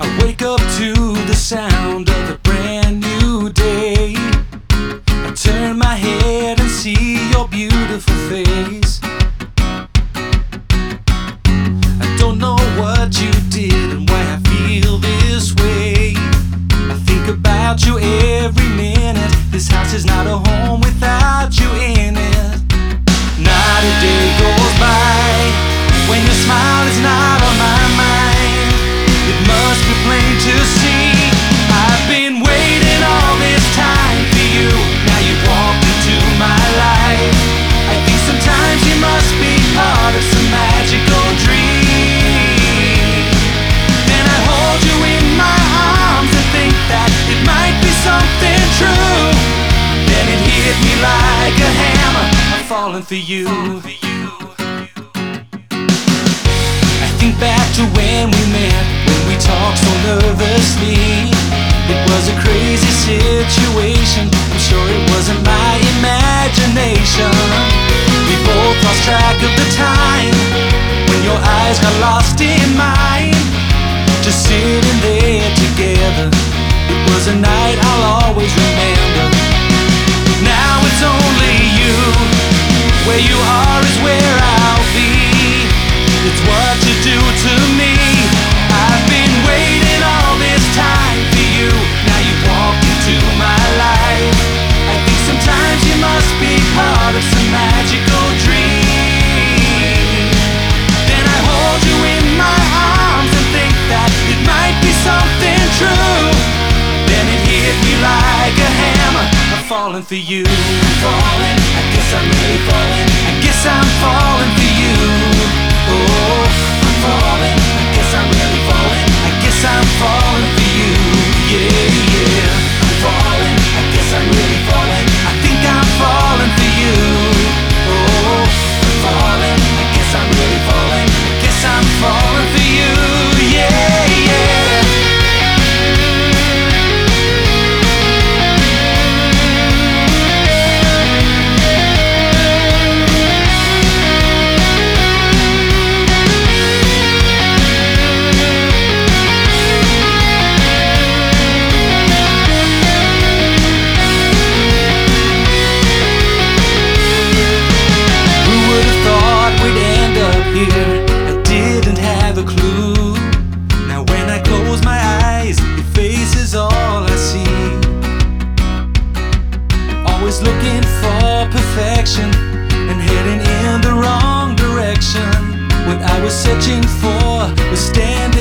I wake up to the sound of a brand new day. I turn my head and see your beautiful face. I don't know what you did and why I feel this way. I think about you every minute. This house is not a home without you in it. Not a day goes by when your smile is not on my mind. It must be plain to see I've been waiting all this time for you. Now you've walked into my life. I think sometimes you must be part of some magical dream. Then I hold you in my arms and think that it might be something true. Then it hit me like a hammer, I'm falling for you. I think back to when we met, when we talked so nervously. It was a crazy situation, I'm sure it wasn't my imagination. We both lost track of the time when your eyes got lost in mine. Just sitting there together, it was a night I'll always remember. Now it's only you, where you are is where I'll be. It's what you do to me. I've been waiting all this time for you. Now you've walked into my life. I think sometimes you must be part of some magical dream. Then I hold you in my arms and think that it might be something true. Then it hit me like a hammer, I'm falling for you. I'm falling, I guess I'm really falling. I guess I'm falling for you. Oh, I'm falling, I guess I'm really falling. I guess I'm falling for you. Yeah, yeah. I'm falling, I guess I'm really falling. I think I'm falling for you. Oh, I'm falling, I guess I'm really falling. I guess I'm falling for you. Yeah, yeah. I didn't have a clue. Now when I close my eyes, your face is all I see. Always looking for perfection and heading in the wrong direction. What I was searching for was standing